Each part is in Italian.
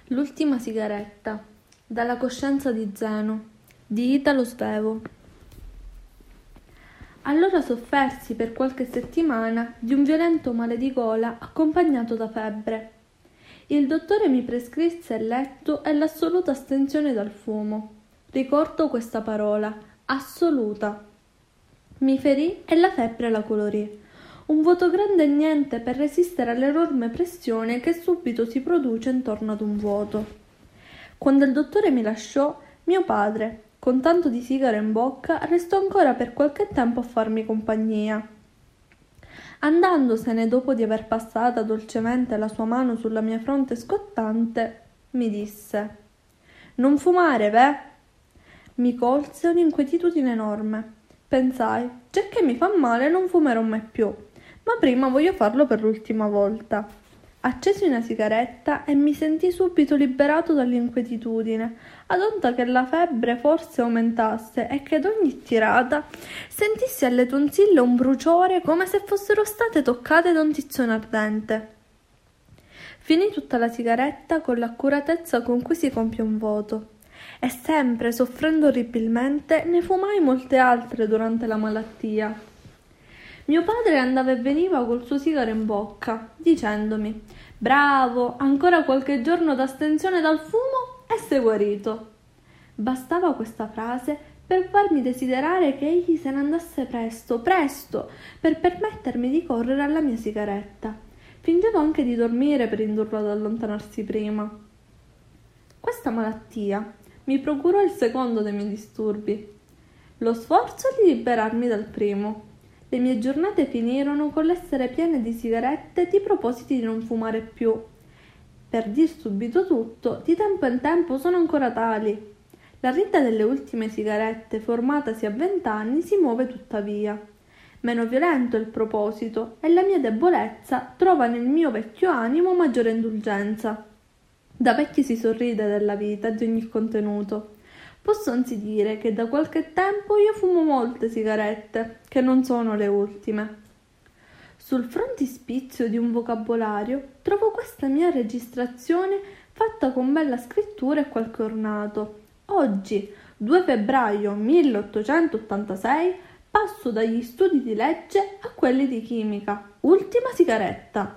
L'ultima sigaretta, dalla coscienza di Zeno, di Italo Svevo. Allora soffersi per qualche settimana di un violento male di gola accompagnato da febbre. Il dottore mi prescrisse il letto e l'assoluta astensione dal fumo. Ricordo questa parola, assoluta. Mi ferì e la febbre la colorì. Un vuoto grande e niente per resistere all'enorme pressione che subito si produce intorno ad un vuoto. Quando il dottore mi lasciò, mio padre, con tanto di sigaro in bocca, restò ancora per qualche tempo a farmi compagnia. Andandosene dopo di aver passata dolcemente la sua mano sulla mia fronte scottante, mi disse: «Non fumare, ve?» Mi colse un'inquietudine enorme. Pensai: giacché mi fa male non fumerò mai più, ma prima voglio farlo per l'ultima volta. Accesi una sigaretta e mi sentii subito liberato dall'inquietudine, ad onta che la febbre forse aumentasse e che ad ogni tirata sentissi alle tonsille un bruciore come se fossero state toccate da un tizzone ardente. Finì tutta la sigaretta con l'accuratezza con cui si compie un voto. E sempre, soffrendo orribilmente, ne fumai molte altre durante la malattia. Mio padre andava e veniva col suo sigaro in bocca, dicendomi: «Bravo, ancora qualche giorno d'astensione dal fumo e sei guarito». Bastava questa frase per farmi desiderare che egli se ne andasse presto, presto, per permettermi di correre alla mia sigaretta. Fingevo anche di dormire per indurlo ad allontanarsi prima. Questa malattia mi procurò il secondo dei miei disturbi, lo sforzo di liberarmi dal primo. Le mie giornate finirono con l'essere piene di sigarette e di propositi di non fumare più. Per dir subito tutto, di tempo in tempo sono ancora tali. La rita delle ultime sigarette, formatasi a 20 anni, si muove tuttavia. Meno violento è il proposito e la mia debolezza trova nel mio vecchio animo maggiore indulgenza. Da vecchi si sorride della vita e di ogni contenuto. Posso anzi dire che da qualche tempo io fumo molte sigarette, che non sono le ultime. Sul frontispizio di un vocabolario trovo questa mia registrazione fatta con bella scrittura e qualche ornato. Oggi, 2 febbraio 1886, passo dagli studi di legge a quelli di chimica. Ultima sigaretta.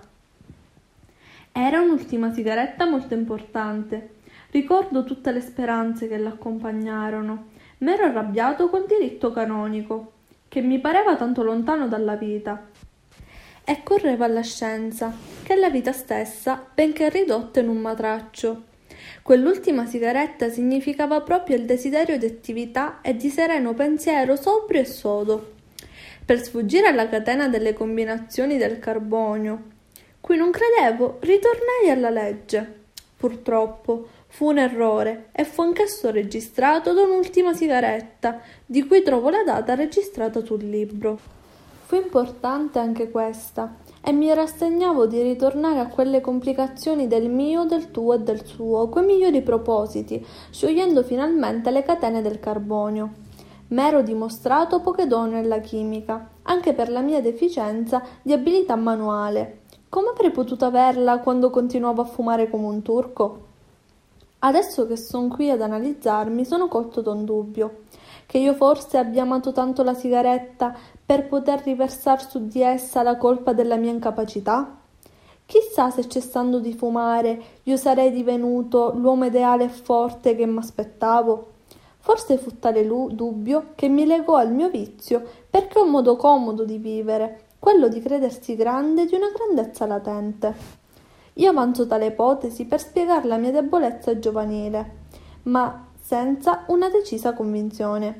Era un'ultima sigaretta molto importante. Ricordo tutte le speranze che l'accompagnarono. M'ero arrabbiato col diritto canonico, che mi pareva tanto lontano dalla vita, e correvo alla scienza, che è la vita stessa, benché ridotta in un matraccio. Quell'ultima sigaretta significava proprio il desiderio di attività e di sereno pensiero sobrio e sodo. Per sfuggire alla catena delle combinazioni del carbonio, cui non credevo, ritornai alla legge. Purtroppo fu un errore e fu anch'esso registrato da un'ultima sigaretta, di cui trovo la data registrata sul libro. Fu importante anche questa, e mi rassegnavo di ritornare a quelle complicazioni del mio, del tuo e del suo, quei migliori propositi, sciogliendo finalmente le catene del carbonio. M'ero dimostrato pochedone nella chimica, anche per la mia deficienza di abilità manuale. Come avrei potuto averla quando continuavo a fumare come un turco? Adesso che son qui ad analizzarmi, sono colto da un dubbio, che io forse abbia amato tanto la sigaretta per poter riversar su di essa la colpa della mia incapacità? Chissà se cessando di fumare io sarei divenuto l'uomo ideale e forte che m'aspettavo. Forse fu tale dubbio che mi legò al mio vizio, perché è un modo comodo di vivere, quello di credersi grande di una grandezza latente. Io avanzo tale ipotesi per spiegare la mia debolezza giovanile, ma senza una decisa convinzione.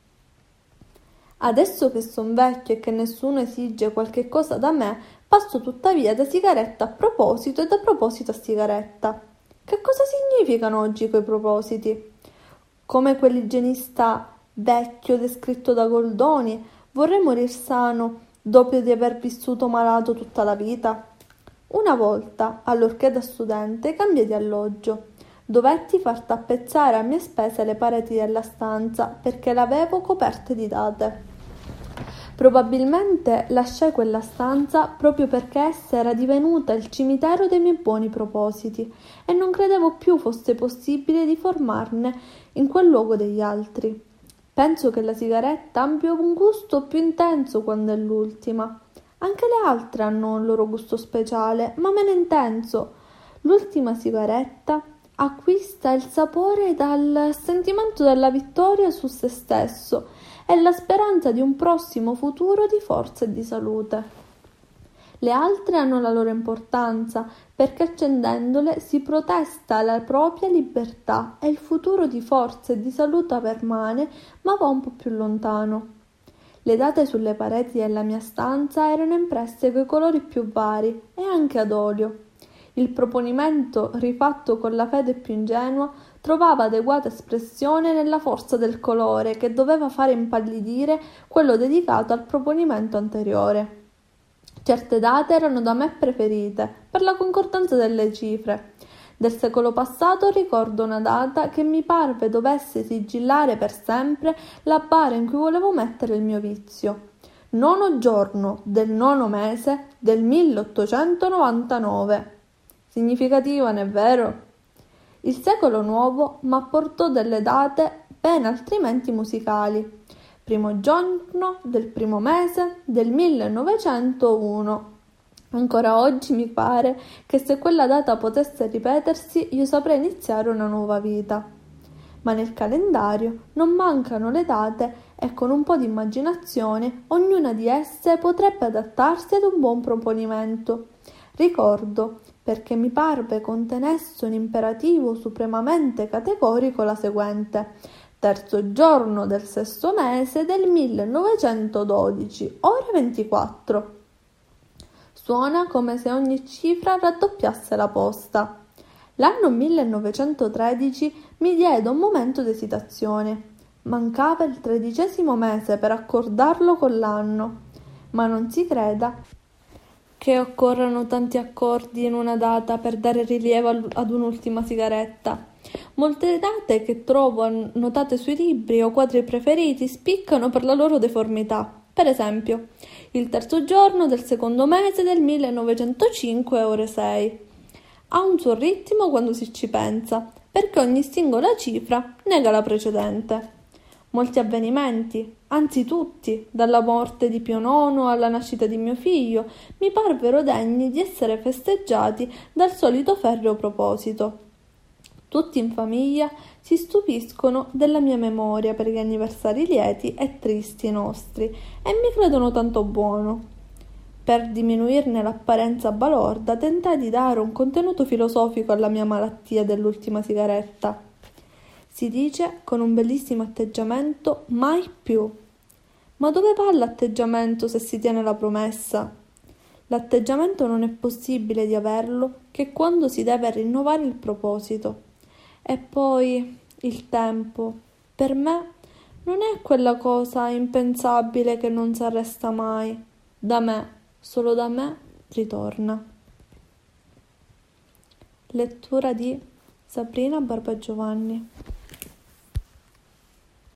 Adesso che son vecchio e che nessuno esige qualche cosa da me, passo tuttavia da sigaretta a proposito e da proposito a sigaretta. Che cosa significano oggi quei propositi? Come quell'igienista vecchio descritto da Goldoni, vorrei morir sano dopo di aver vissuto malato tutta la vita? Una volta, allorché da studente, cambiai di alloggio. Dovetti far tappezzare a mie spese le pareti della stanza perché l'avevo coperte di date. Probabilmente lasciai quella stanza proprio perché essa era divenuta il cimitero dei miei buoni propositi e non credevo più fosse possibile di formarne in quel luogo degli altri. Penso che la sigaretta abbia un gusto più intenso quando è l'ultima. Anche le altre hanno un loro gusto speciale, ma meno intenso. L'ultima sigaretta acquista il sapore dal sentimento della vittoria su se stesso e la speranza di un prossimo futuro di forza e di salute. Le altre hanno la loro importanza perché accendendole si protesta la propria libertà e il futuro di forza e di salute permane, ma va un po' più lontano. Le date sulle pareti della mia stanza erano impresse coi colori più vari e anche ad olio. Il proponimento, rifatto con la fede più ingenua, trovava adeguata espressione nella forza del colore che doveva fare impallidire quello dedicato al proponimento anteriore. Certe date erano da me preferite per la concordanza delle cifre. Del secolo passato ricordo una data che mi parve dovesse sigillare per sempre la bara in cui volevo mettere il mio vizio. 9° giorno del 9° mese del 1899. Significativa, non è vero? Il secolo nuovo m'apportò delle date ben altrimenti musicali. 1° giorno del 1° mese del 1901. Ancora oggi mi pare che se quella data potesse ripetersi io saprei iniziare una nuova vita. Ma nel calendario non mancano le date e con un po' di immaginazione ognuna di esse potrebbe adattarsi ad un buon proponimento. Ricordo, perché mi parve contenesse un imperativo supremamente categorico, la seguente: 3° giorno del 6° mese del 1912, ore 24. Suona come se ogni cifra raddoppiasse la posta. L'anno 1913 mi diede un momento d'esitazione. Mancava il 13° mese per accordarlo con l'anno, ma non si creda che occorrano tanti accordi in una data per dare rilievo ad un'ultima sigaretta. Molte date che trovo annotate sui libri o quadri preferiti spiccano per la loro deformità. Per esempio, il 3° giorno del 2° mese del 1905, ore 6. Ha un suo ritmo quando si ci pensa, perché ogni singola cifra nega la precedente. Molti avvenimenti, anzi tutti, dalla morte di Pio IX alla nascita di mio figlio, mi parvero degni di essere festeggiati dal solito ferreo proposito. Tutti in famiglia si stupiscono della mia memoria per gli anniversari lieti e tristi nostri e mi credono tanto buono. Per diminuirne l'apparenza balorda tentai di dare un contenuto filosofico alla mia malattia dell'ultima sigaretta. Si dice con un bellissimo atteggiamento mai più. Ma dove va l'atteggiamento se si tiene la promessa? L'atteggiamento non è possibile di averlo che quando si deve rinnovare il proposito. E poi il tempo, per me, non è quella cosa impensabile che non si arresta mai. Da me, solo da me, ritorna. Lettura di Sabrina Barbagiovanni.